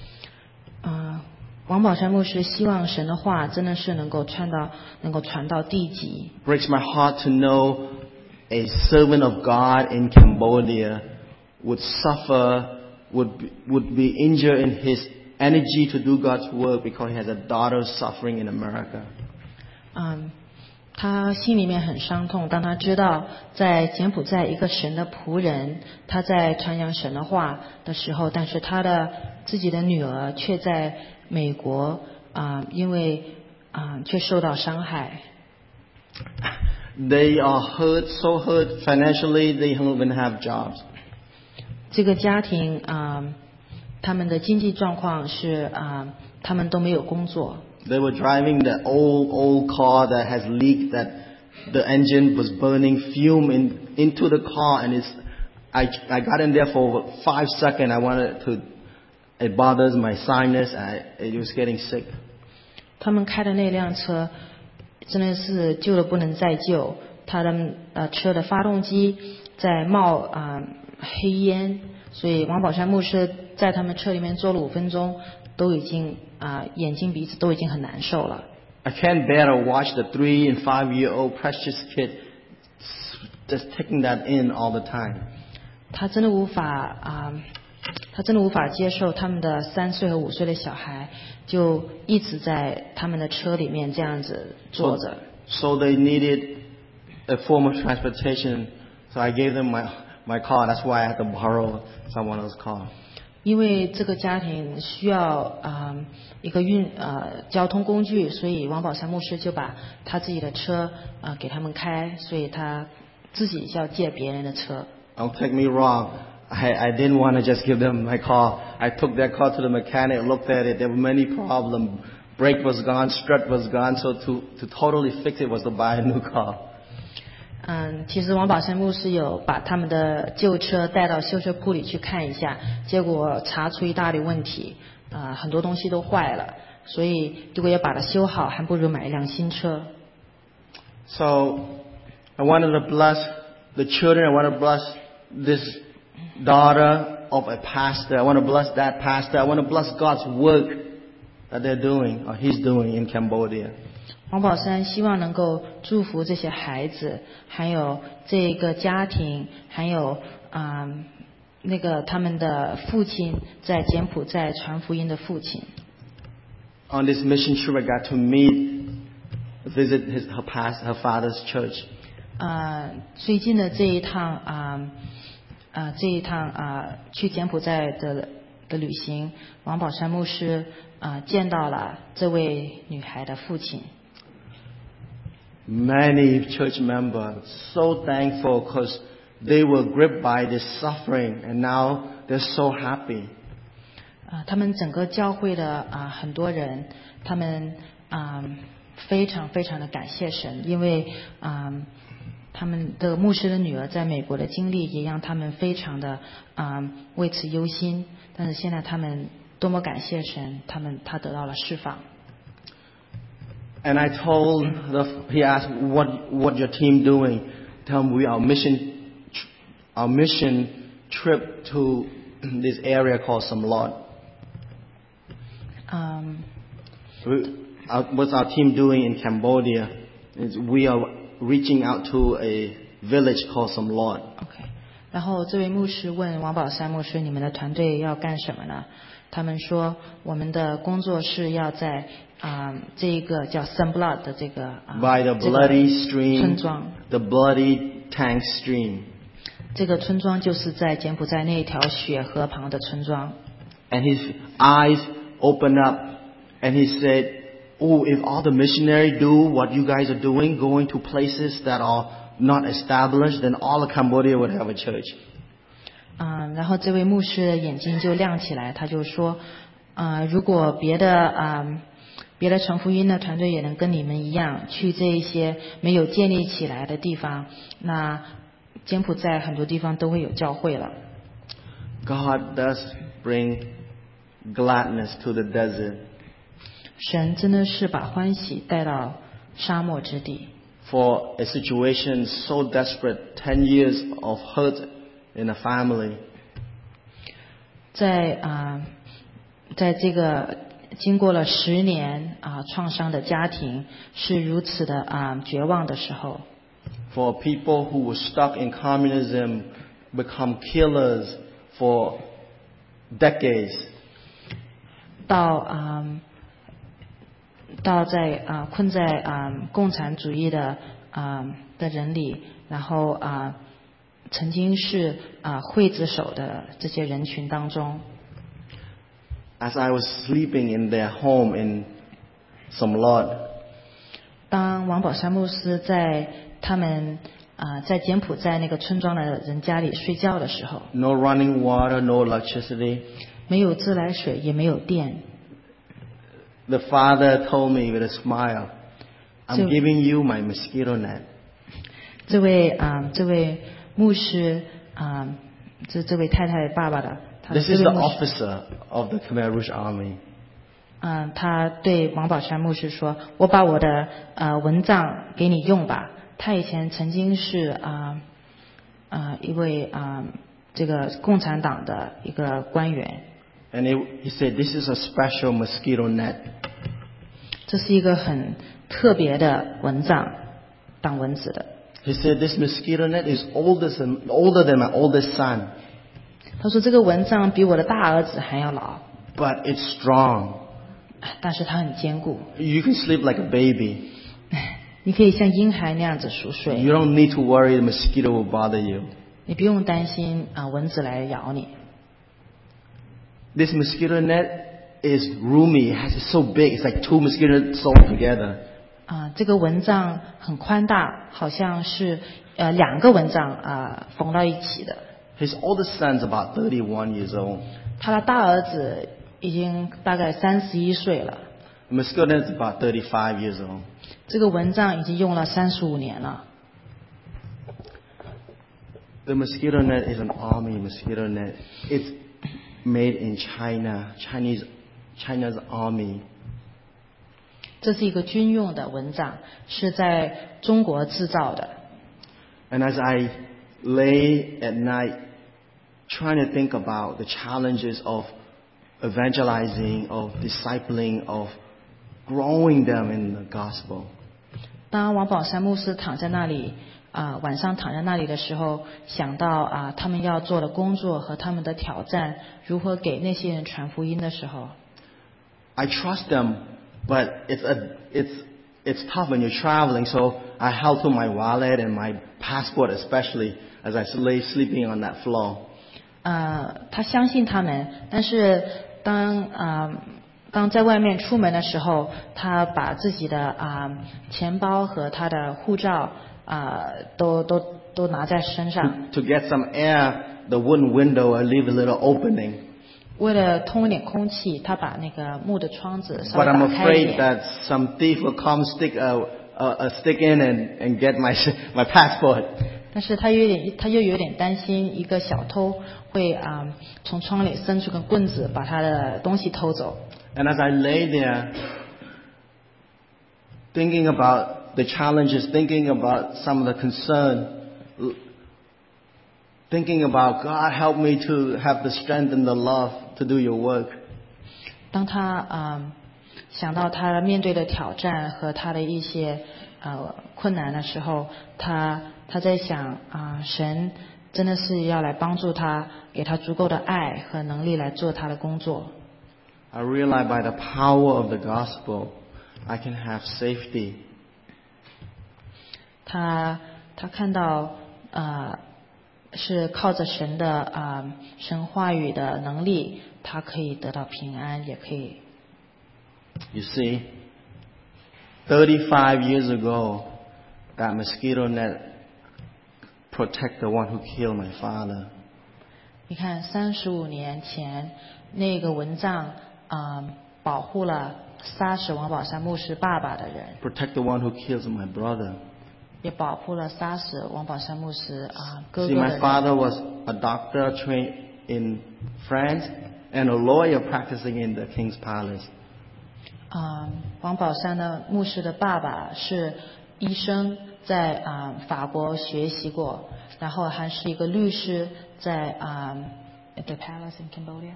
王宝山牧师希望神的话真的是能够传到地极。 Breaks my heart to know a servant of God in Cambodia would suffer, would be injured in his energy to do God's work because he has a daughter suffering in America. 他心里面很伤痛，当他知道在柬埔寨一个神的仆人，他在传扬神的话的时候，但是他的自己的女儿却在美国因为却受到伤害。 They are so hurt financially, they don't even have jobs. 这个家庭他们的经济状况是他们都沒有工作。 They were driving that old car that has leaked, that the engine was burning fume into the car, and I got in there for 5 seconds. It bothers my sinus. It was getting sick. 他们开的那辆车真的是旧的不能再旧，他的车的发动机在冒黑烟，所以王宝山牧师在他们车里面坐了5分钟，都已经眼睛鼻子都已经很难受了。 I can't bear to watch the 3 and 5-year-old precious kid just taking that in all the time. 他真的无法接受他们的3岁和5岁的小孩就一直在他们的车里面这样子坐着。 So they needed a form of transportation. So I gave them my car. That's why I had to borrow someone else's car. 因为这个家庭需要一个交通工具，所以王宝山牧师就把他自己的车给他们开，所以他自己要借别人的车。 Don't take me wrong. I didn't want to just give them my car. I took their car to the mechanic, looked at it. There were many problems. Brake was gone, strut was gone. So to totally fix it was to buy a new car. 其实王宝山牧师有把他们的旧车带到修车铺里去看一下，结果查出一大堆问题，很多东西都坏了，所以如果要把它修好，还不如买一辆新车。 So I wanted to bless the children. I want to bless this daughter of a pastor. I want to bless that pastor. I want to bless God's work that they're doing or He's doing in Cambodia. 王宝山希望能够祝福这些孩子，还有这个家庭，还有那个他们的父亲在柬埔寨传福音的父亲。 On this mission trip, I got to visit her father's church. 最近的这一趟去柬埔寨的旅行，王宝山牧师见到了这位女孩的父亲。 Many church members so thankful because they were gripped by this suffering and now they're so happy. 他们整个教会的很多人，他们非常非常的感谢神，因为他们的牧师的女儿在美国的经历也让他们非常的为此忧心。但是现在他们多么感谢神，他得到了释放。 And I told he asked what your team doing. Tell him our mission trip to this area called Samlot. What's our team doing in Cambodia? We are reaching out to a village called Samlot. Okay. 然后这位牧师问王宝山牧师：“你们的团队要干什么呢？”他们说：“我们的工作是要在这一个叫 Samlot 的这个 by the bloody stream, 村庄 the bloody Tank stream. 这个村庄就是在柬埔寨那一条血河旁的村庄。” And his eyes opened up, and he said, "Oh, if all the missionaries do what you guys are doing, going to places that are not established, then all of Cambodia would have a church." 然后这位牧师的眼睛就亮起来，他就说，如果别的传福音的团队也能跟你们一样去这一些没有建立起来的地方，那柬埔寨很多地方都会有教会了。 God does bring gladness to the desert. 神真的是把欢喜带到沙漠之地。 For a situation so desperate, 10 years of hurt in a family. 在这个经过了10年创伤的家庭是如此的绝望的时候。 For people who were stuck in communism, become killers for decades. 到在困在共产主义的人里，然后曾经是刽子手的这些人群当中。 As I was sleeping in their home in Somlot, 当王宝山牧师在他们在柬埔寨那个村庄的人家里睡觉的时候， no running water, no electricity. 没有自来水，也没有电。 The father told me with a smile, I'm giving you my mosquito net. 这位牧师这位太太爸爸的， This is the officer of the Khmer Rouge Army. 他对王宝山牧师说：“我把我的蚊帐给你用吧。”他以前曾经是一位这个共产党的一个官员。 And he said, this is a special mosquito net. 这是一个很特别的蚊帐，挡蚊子的。 He said, this mosquito net is older than my oldest son. 他说这个蚊帐比我的大儿子还要老。 But it's strong. 但是它很坚固。 You can sleep like a baby. 你可以像婴孩那样子熟睡。 You don't need to worry the mosquito will bother you. 你不用担心蚊子来咬你。 This mosquito net is roomy. It's so big. It's like 2 mosquitoes sewn together. 这个蚊帐很宽大，好像是2个蚊帐缝到一起的。 His oldest son's about 31 years old. 他的大儿子已经大概31岁了。 The mosquito net is about 35 years old. 这个蚊帐已经用了35年了。 The mosquito net is an army mosquito net. It's made in China. China's army. 这是一个军用的蚊帐，是在中国制造的。 And as I lay at night trying to think about the challenges of evangelizing, of discipling, of growing them in the gospel. 当王宝山牧师躺在那里晚上躺在那里的时候，想到他们要做的工作和他们的挑战，如何给那些人传福音的时候， I trust them, but it's tough when you're traveling, so I held to my wallet and my passport, especially as I lay sleeping on that floor. 他相信他们，但是当在外面出门的时候，他把自己的钱包和他的护照都拿在身上。 To get some air, the wooden window, I leave a little opening. 为了通一点空气，他把那个木的窗子稍微 But I'm 打开一 afraid 点。 that some thief will come stick in and get my passport. 但是他又有点担心，一个小偷会从窗里伸出根棍子，把他的东西偷走。 And as I lay there, thinking about the challenges, thinking about some of the concern, thinking about God help me to have the strength and the love to do your work. 当他想到他面对的挑战和他的一些困难的时候，他在想神真的是要来帮助他，给他足够的爱和能力来做他的工作。 I realize by the power of the gospel, I can have safety. 他看到是靠着神的神话语的能力，他可以得到平安，也可以。 You see, 35 years ago, that mosquito net protect the one who killed my father. 你看，35年前那个蚊帐保护了杀死王宝山牧师爸爸的人， Protect the one who kills my brother. 也保护了杀死王宝山牧师哥 See, 哥 my 的人。 father was a doctor trained in France. and a lawyer practicing in the king's palace. 王宝山的牧师的爸爸是医生，在法国学习过，然后还是一个律师，在the palace in Cambodia，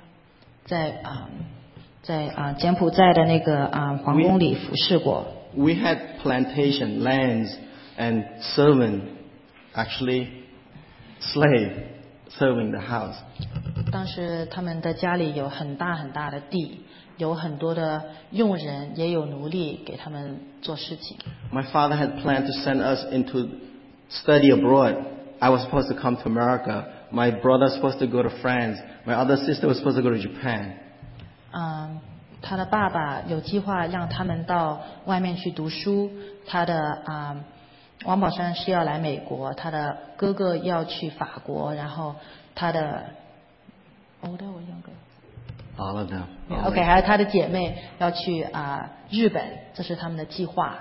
在柬埔寨的那个皇宫里服侍过。 We had plantation lands and servant, actually slave serving the house. 当时他们的家里有很大很大的地，有很多的佣人，也有奴隶给他们做事情。 My father had planned to send us into study abroad. I was supposed to come to America. My brother was supposed to go to France. My other sister was supposed to go to Japan. 他的爸爸有计划让他们到外面去读书。他的王宝山是要来美国，他的哥哥要去法国，然后他的older or younger? All of them. OK， 还有他的姐妹要去日本，这是他们的计划。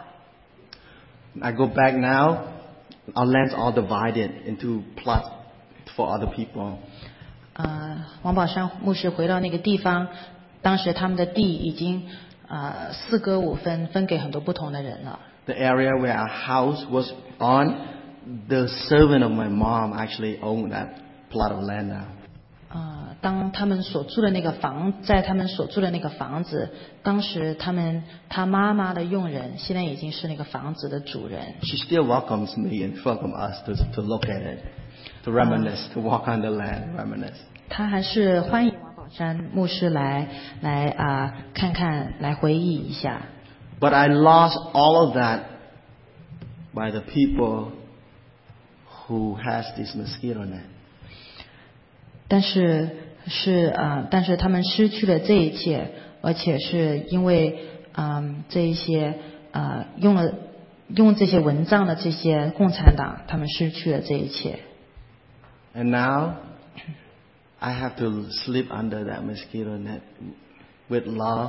I go back now. Our lands all divided into plots for other people. 王宝山牧师回到那个地方，当时他们的地已经4割5分，分给很多不同的人了。 The area where our house was on, the servant of my mom actually owned that plot of land now. 当他们所住的那个在他们所住的那个房子，当时他妈妈的佣人现在已经是那个房子的主人。 She still welcomes me and welcome us to look at it, to reminisce, to walk on the land, reminisce. 他还是欢迎王宝山牧师来看看，来回忆一下。 But I lost all of that by the people who has this mosquito net. 但是他们失去了这一切，而且是因为这一些用这些蚊帐的这些共产党，他们失去了这一切。 And now I have to sleep under that mosquito net with love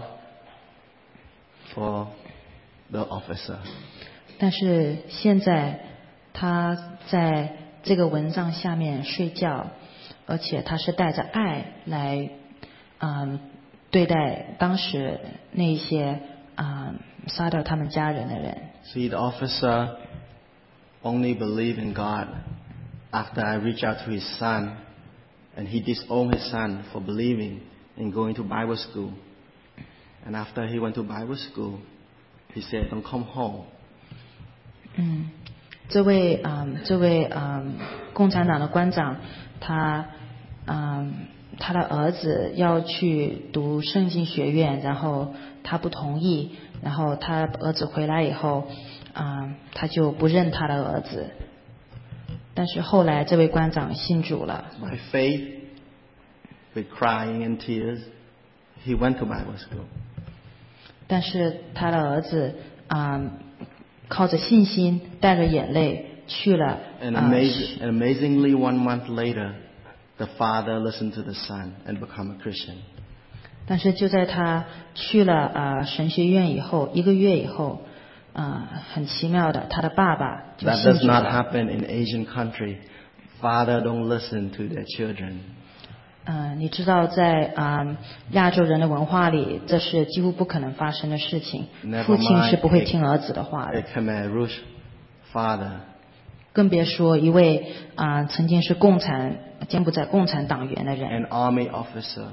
for the officer. 但是现在他在这个蚊帐下面睡觉，而且他是带着爱来对待当时那些杀掉他们家人的人。 See, the officer only believed in God after I reached out to his son, and he disowned his son for believing in going to Bible school. And after he went to Bible school, he said, "Don't come home." 这位共产党的官长，他的儿子要去读圣经学院，然后他不同意，然后他儿子回来以后，他就不认他的儿子。但是后来这位官长信主了。 By faith, with crying and tears, he went to Bible school. 但是他的儿子靠着信心，带着眼泪去了。 And amazingly, 1 month later, the father listened to the son and become a Christian. 但是就在他去了神学院以后，1个月以后，很奇妙的，他的爸爸就 That 信 does 主 not 了。 happen in Asian country. Father don't listen to their children. 你知道在亚洲人的文化里，这是几乎不可能发生的事情。 Never 父亲是 mind 不会听儿子的话 a 的， Khmer Rouge father. 更别说一位曾经是柬埔寨共产党员的人， An army officer.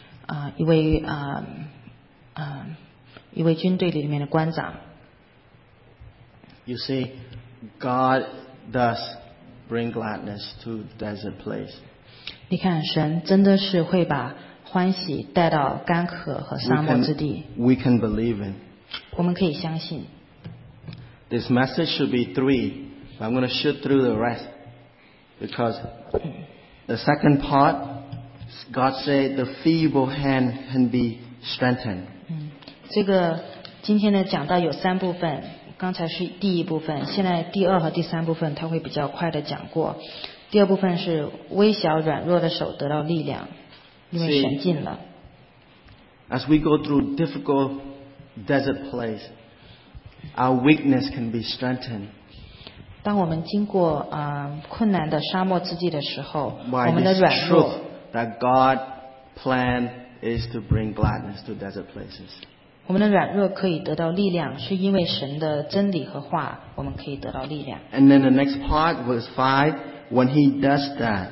一位军队里面的官长。 You see, God does bring gladness to desert place. 你看，神真的是会把欢喜带到干渴和沙漠之地。 We can believe in. 我们可以相信。 This message should be 3, but I'm going to shoot through the rest. Because the second part, God said the feeble hand can be strengthened. 这个今天的讲到有3部分，刚才是第1部分，现在第2和第3部分他会比较快的讲过。第2部分是微小软弱的手得到力量，因为神进了。 As we go through difficult desert place, our weakness can be strengthened. 当我们经过困难的沙漠之地的时候，我 By 们的 this 软 truth 弱， that God planned is to bring gladness to desert places. 我们的软弱可以得到力量，是因为神的真理和话，我们可以得到力量。 And then the next part, verse 5, when he does that,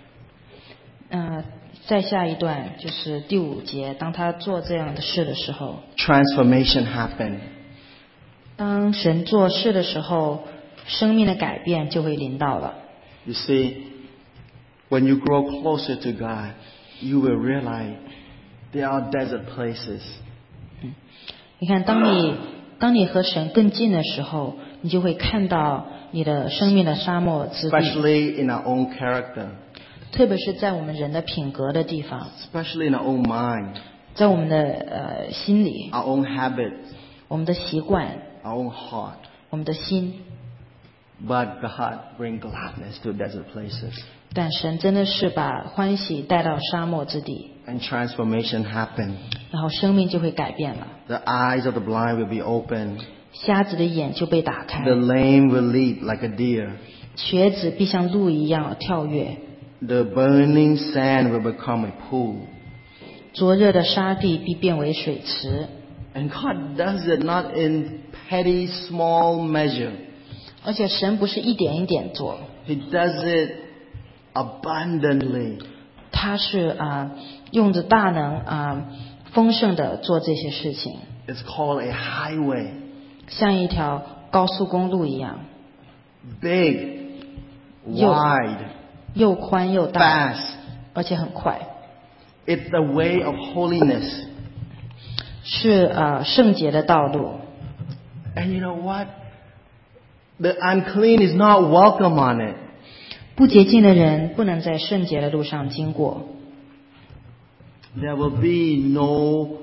再下一段就是第5节，当他做这样的事的时候， transformation happened. 当神做事的时候，生命的改变就会临到了。 You see, when you grow closer to God, you will realize there are desert places. 你看，当你和神更近的时候，你就会看到你的生命的沙漠之地， Especially in our own character, 特别是在我们人的品格的地方， especially in our own mind, 在我们的心里， our own habits, 我们的习惯， our own heart. 我们的心。 But God brings gladness to desert places. 但神真的是把欢喜带到沙漠之地， And transformation happens. 然后生命就会改变了， The eyes of the blind will be opened. 瞎子的眼就被打开， The lame will leap like a deer. 瘸子必像鹿一样跳跃， The burning sand will become a pool. 灼热的沙地必变为水池。 And God does it not in petty, small measure. 而且神不是一点一点做， He does it abundantly. 他是用着大能丰盛的做这些事情， It's called a highway. 像一条高速公路一样， Big, Yo. wide, 又宽又大， fast. 而且很快， It's the way of holiness. 是圣洁的道路。 And you know what? The unclean is not welcome on it. 不洁净的人不能在圣洁的路上经过， There will be no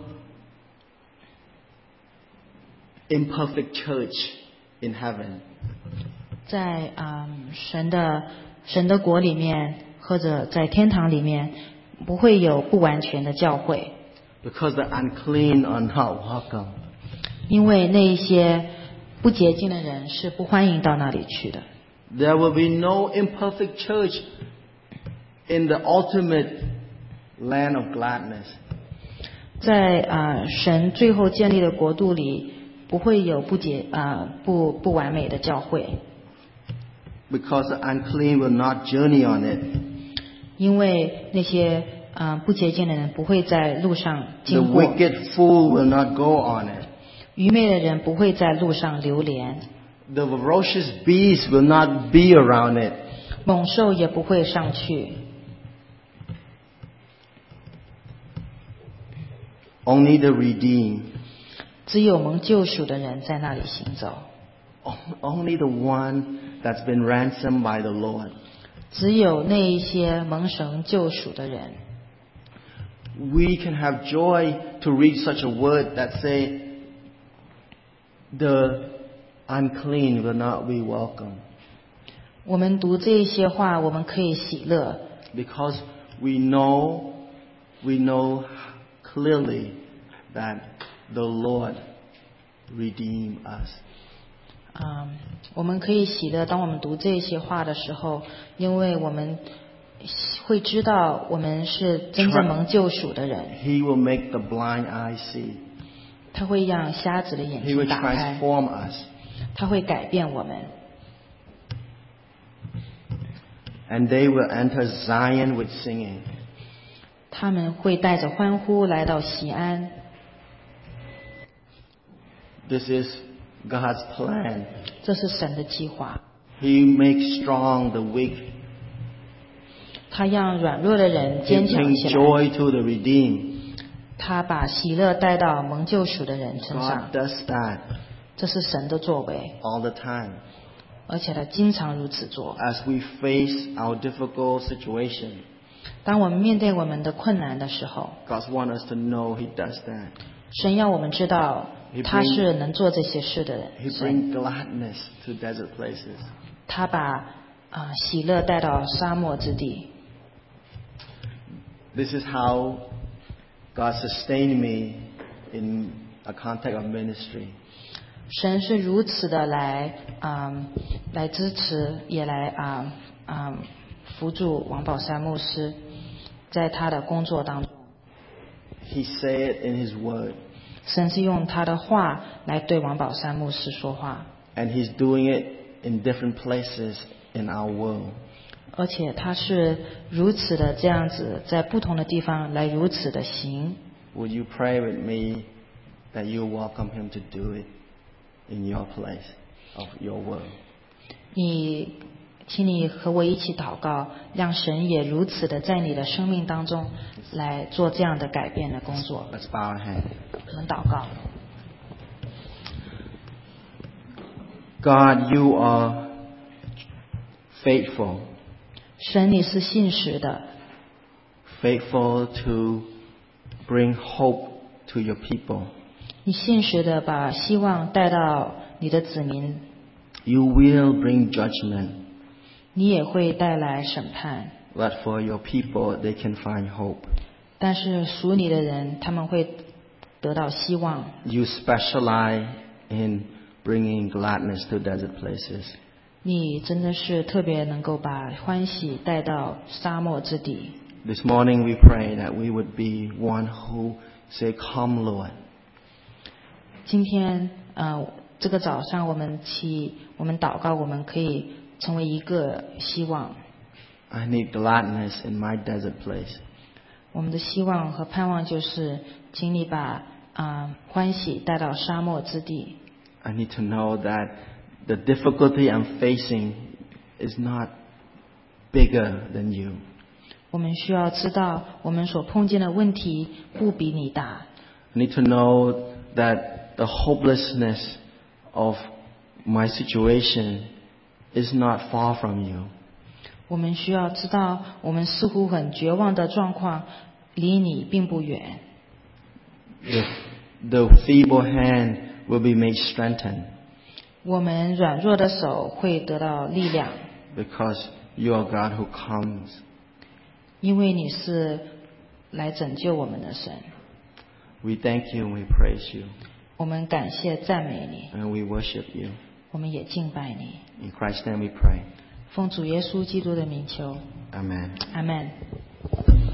imperfect church in heaven. 在神的国里面，或者在天堂里面，不会有不完全的教会， Because the unclean are not welcome. 因为那一些不洁净的人是不欢迎到那里去的。 There will be no imperfect church in the ultimate land of gladness. 在神最后建立的国度里，不会有不完美的教会， Because the unclean will not journey on it. 因为那些不洁净的人不会在路上 The 经过， wicked fool will not go on it. 愚昧的人不会在路上流连， The ferocious beast will not be around it. 猛兽也不会上去， Only the redeemed. 只有蒙救赎的人在那里行走， Only the one that's been ransomed by the Lord. 只有那一些蒙神救赎的人。 We can have joy to read such a word that say, the unclean will not be welcome. 我们读这些话，我们可以喜乐， Because we know clearly that the Lord redeemed us. 我们可以喜乐。当我们读这些话的时候，因为我们会知道我们是真正蒙救赎的人， He will make the blind eye see. 他会让瞎子的眼 He 睛 will 打开， transform us. 他会改变我们。 And they will enter Zion with singing. 他们会带着欢呼来到锡安。 This is God's plan. 这是神的计划， He makes strong the weak. 他让软弱的人 He 坚强 brings 起来， joy to the redeemed. 他把喜乐带到蒙救赎的人身上 God。does that 这是神的作为， all the time. 而且他经常如此做。 As we face our difficult situation, 当我们面对我们的困难的时候， God wants us to know He does that. 神要我们知道 He 他是能做这些事的 He 神。 brings gladness to desert places. 他把喜乐带到沙漠之地。 This is how God sustained me in a context of ministry. 神是如此的来支持，也来扶助王宝山牧师，在他的工作当中。 He said it in His Word. 神是用他的话来对王宝山牧师说话， And He's doing it in different places in our world. 而且他是如此的这样子，在不同的地方来如此的行。 Would you pray with me that you welcome Him to do it in your place of your world? 请你和我一起祷告，让神也如此的在你的生命当中来做这样的改变的工作。 Let's bow our head. 我们祷告。 God, you are faithful. 神你是信实的， Faithful to bring hope to your people. 你信实的把希望带到你的子民， You will bring judgment, 你也会带来审判。 but for your people, they can find hope. 但是属你的人，他们会得到希望。 You specialize in bringing gladness to desert places. 你真的是特别能够把欢喜带到沙漠之地。 This morning we pray that we would be one who say, Come, Lord. 今天这个早上我们祷告，我们可以成为一个希望。 I need gladness in my desert place. 我们的希望和盼望就是，请你把欢喜带到沙漠之地。 I need to know that the difficulty I'm facing is not bigger than you. 我们需要知道，我们所碰见的问题不比你大。 I need to know that the hopelessness of my situation is not far from you. 我们需要知道，我们似乎很绝望的状况离你并不远。 The feeble hand will be made strengthened 我们软弱的手会得到力量， because you are God who comes. 因为你是来拯救我们的神。 We thank you and we praise you 我们感谢赞美你， and we worship you. 我们也敬拜你。 In Christ's name we pray. 奉主耶稣基督的名求， Amen. 阿们。